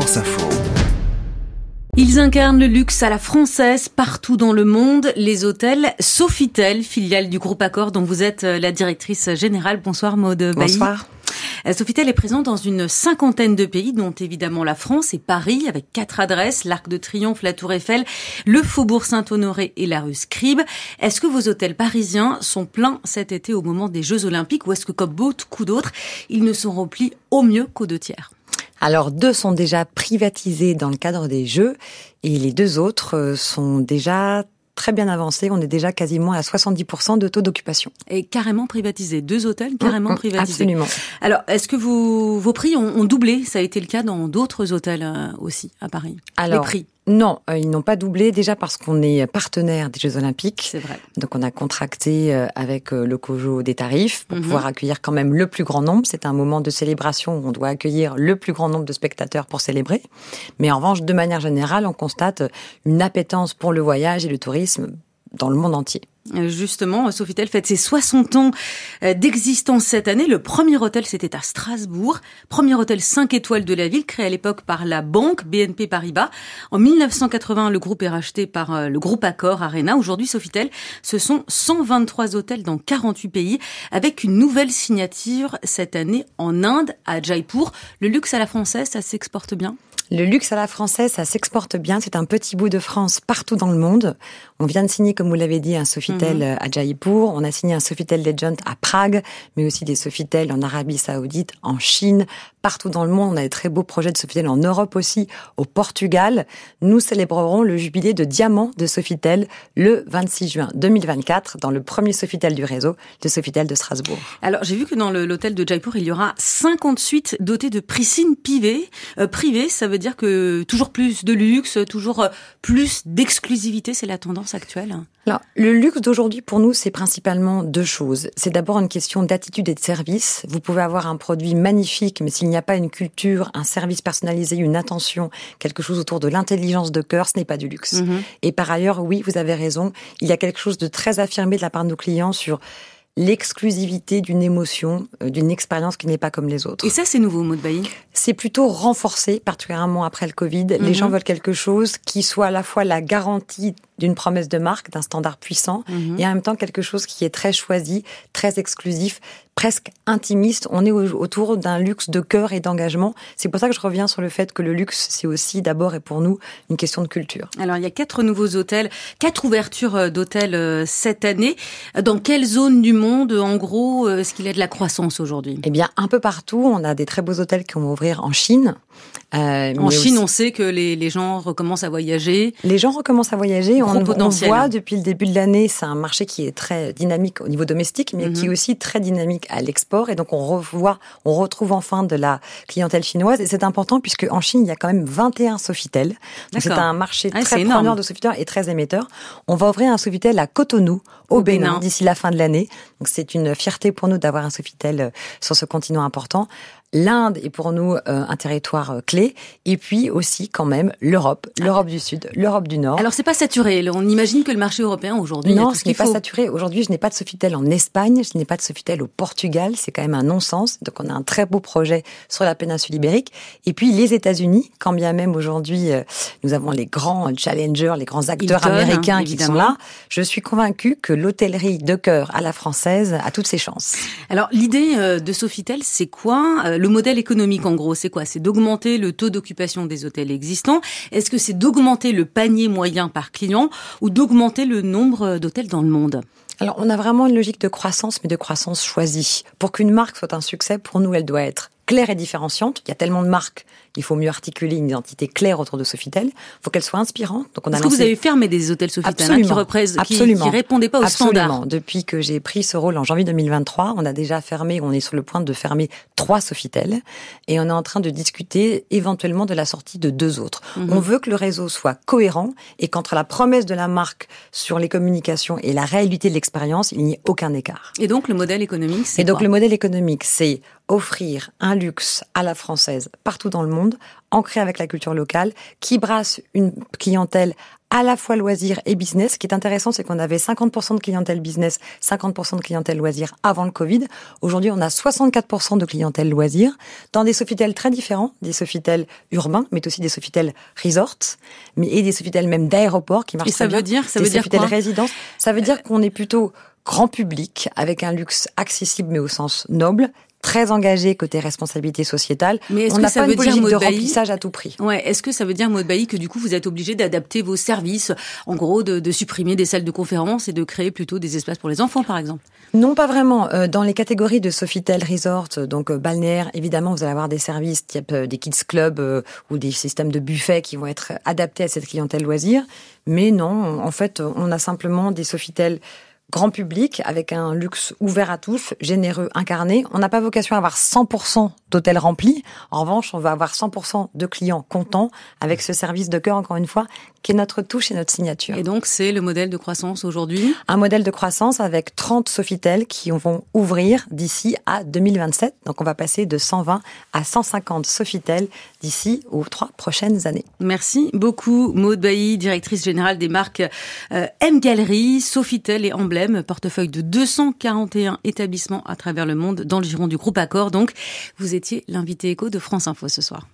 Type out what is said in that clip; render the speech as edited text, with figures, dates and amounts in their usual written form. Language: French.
France Info. Ils incarnent le luxe à la française partout dans le monde. Les hôtels Sofitel, filiale du groupe Accor dont vous êtes la directrice générale. Bonsoir Maude Bailly. Bonsoir. Sofitel est présent dans une 50aine de pays, dont évidemment la France et Paris, avec 4 adresses, l'Arc de Triomphe, la Tour Eiffel, le Faubourg Saint-Honoré et la rue Scribe. Est-ce que vos hôtels parisiens sont pleins cet été au moment des Jeux Olympiques ou est-ce que, comme beaucoup d'autres, ils ne sont remplis au mieux qu'aux 2 tiers ? Alors 2 sont déjà privatisés dans le cadre des Jeux et les 2 autres sont déjà très bien avancés. On est déjà quasiment à 70% de taux d'occupation. Et carrément privatisés. 2 hôtels carrément privatisés. Absolument. Alors, est-ce que vos prix ont doublé ? Ça a été le cas dans d'autres hôtels aussi à Paris. Alors, les prix. Non, ils n'ont pas doublé, déjà parce qu'on est partenaire des Jeux Olympiques. C'est vrai. Donc on a contracté avec le COJO des tarifs pour pouvoir accueillir quand même le plus grand nombre. C'est un moment de célébration où on doit accueillir le plus grand nombre de spectateurs pour célébrer. Mais en revanche, de manière générale, on constate une appétence pour le voyage et le tourisme dans le monde entier. Justement, Sofitel fête ses 60 ans d'existence cette année. Le premier hôtel, c'était à Strasbourg. Premier hôtel 5 étoiles de la ville, créé à l'époque par la banque BNP Paribas. En 1980, le groupe est racheté par le groupe Accor Arena. Aujourd'hui, Sofitel, ce sont 123 hôtels dans 48 pays, avec une nouvelle signature cette année en Inde, à Jaipur. Le luxe à la française, ça s'exporte bien ? Le luxe à la française, ça s'exporte bien. C'est un petit bout de France partout dans le monde. On vient de signer, comme vous l'avez dit, un Sofitel à Jaipur. On a signé un Sofitel Legend à Prague, mais aussi des Sofitel en Arabie Saoudite, en Chine, partout dans le monde. On a des très beaux projets de Sofitel en Europe aussi, au Portugal. Nous célébrerons le jubilé de diamant de Sofitel le 26 juin 2024 dans le premier Sofitel du réseau, le Sofitel de Strasbourg. Alors, j'ai vu que dans l'hôtel de Jaipur, il y aura 50 suites dotées de piscines privées. Ça veut dire que toujours plus de luxe, toujours plus d'exclusivité, c'est la tendance actuelle. Alors, le luxe d'aujourd'hui, pour nous, c'est principalement 2 choses. C'est d'abord une question d'attitude et de service. Vous pouvez avoir un produit magnifique, mais s'il n'y a pas une culture, un service personnalisé, une attention, quelque chose autour de l'intelligence de cœur, ce n'est pas du luxe. Et par ailleurs, oui, vous avez raison, il y a quelque chose de très affirmé de la part de nos clients sur l'exclusivité d'une émotion, d'une expérience qui n'est pas comme les autres. Et ça, c'est nouveau, Maude Bailly ? C'est plutôt renforcé, particulièrement après le Covid. Les gens veulent quelque chose qui soit à la fois la garantie d'une promesse de marque, d'un standard puissant, et en même temps quelque chose qui est très choisi, très exclusif, presque intimiste. On est autour d'un luxe de cœur et d'engagement. C'est pour ça que je reviens sur le fait que le luxe, c'est aussi d'abord et pour nous une question de culture. Alors, il y a 4 nouveaux hôtels, 4 ouvertures d'hôtels cette année. Dans quelle zone du monde, en gros, est-ce qu'il y a de la croissance aujourd'hui ? Eh bien, un peu partout. On a des très beaux hôtels qui vont ouvrir en Chine. En Chine, on sait que les gens recommencent à voyager. Les gens recommencent à voyager. On voit depuis le début de l'année, c'est un marché qui est très dynamique au niveau domestique, mais qui est aussi très dynamique à l'export. Et donc, on retrouve enfin de la clientèle chinoise. Et c'est important puisque en Chine, il y a quand même 21 Sofitel. Donc, c'est un marché très preneur de Sofitel et très émetteur. On va ouvrir un Sofitel à Cotonou, au Bénin, d'ici la fin de l'année. Donc, c'est une fierté pour nous d'avoir un Sofitel sur ce continent important. L'Inde est pour nous un territoire clé, et puis aussi quand même l'Europe du Sud, l'Europe du Nord. Alors c'est pas saturé, on imagine que le marché européen aujourd'hui... Non, ce n'est pas saturé. Aujourd'hui, je n'ai pas de Sofitel en Espagne, je n'ai pas de Sofitel au Portugal, c'est quand même un non-sens. Donc on a un très beau projet sur la péninsule ibérique. Et puis les États-Unis, quand bien même aujourd'hui nous avons les grands challengers, les grands acteurs américains qui sont là, je suis convaincue que l'hôtellerie de cœur à la française a toutes ses chances. Alors l'idée de Sofitel, c'est quoi ? Le modèle économique, en gros, c'est quoi ? C'est d'augmenter le taux d'occupation des hôtels existants. Est-ce que c'est d'augmenter le panier moyen par client ou d'augmenter le nombre d'hôtels dans le monde ? Alors, on a vraiment une logique de croissance, mais de croissance choisie. Pour qu'une marque soit un succès, pour nous, elle doit être claire et différenciante. Il y a tellement de marques, il faut mieux articuler une identité claire autour de Sofitel. Il faut qu'elle soit inspirante. Donc, Est-ce que vous avez fermé des hôtels Sofitel qui répondaient pas aux standards ? Absolument. Depuis que j'ai pris ce rôle en janvier 2023, on a déjà fermé, on est sur le point de fermer 3 Sofitel et on est en train de discuter éventuellement de la sortie de 2 autres. On veut que le réseau soit cohérent et qu'entre la promesse de la marque sur les communications et la réalité de l'expérience, il n'y ait aucun écart. Et donc, le modèle économique, c'est quoi ? Et donc, le modèle économique, c'est offrir un luxe à la française partout dans le monde, ancré avec la culture locale, qui brasse une clientèle à la fois loisirs et business. Ce qui est intéressant, c'est qu'on avait 50% de clientèle business, 50% de clientèle loisirs avant le Covid. Aujourd'hui, on a 64% de clientèle loisirs dans des Sofitel très différents, des Sofitel urbains, mais aussi des Sofitel resorts, et des Sofitel même d'aéroports qui marchent très bien. Ça veut dire Sofitel quoi? résidence. Ça veut dire qu'on est plutôt grand public, avec un luxe accessible mais au sens noble, très engagé côté responsabilité sociétale. Mais on n'a pas une politique de remplissage à tout prix. Ouais, est-ce que ça veut dire, Maud Bailly, que du coup vous êtes obligé d'adapter vos services, en gros de supprimer des salles de conférence et de créer plutôt des espaces pour les enfants, par exemple? Non, pas vraiment. Dans les catégories de Sofitel Resort, donc balnéaire, évidemment, vous allez avoir des services type des kids clubs ou des systèmes de buffets qui vont être adaptés à cette clientèle loisir. Mais non, en fait, on a simplement des Sofitel grand public, avec un luxe ouvert à tous, généreux, incarné. On n'a pas vocation à avoir 100% d'hôtels remplis. En revanche, on va avoir 100% de clients contents avec ce service de cœur, encore une fois, qui est notre touche et notre signature. Et donc, c'est le modèle de croissance aujourd'hui? Un modèle de croissance avec 30 Sofitel qui vont ouvrir d'ici à 2027. Donc, on va passer de 120 à 150 Sofitel d'ici aux 3 prochaines années. Merci beaucoup, Maud Bailly, directrice générale des marques M-Gallery, Sofitel et Emblème, portefeuille de 241 établissements à travers le monde dans le giron du groupe Accor. Donc, vous étiez l'invité éco de France Info ce soir.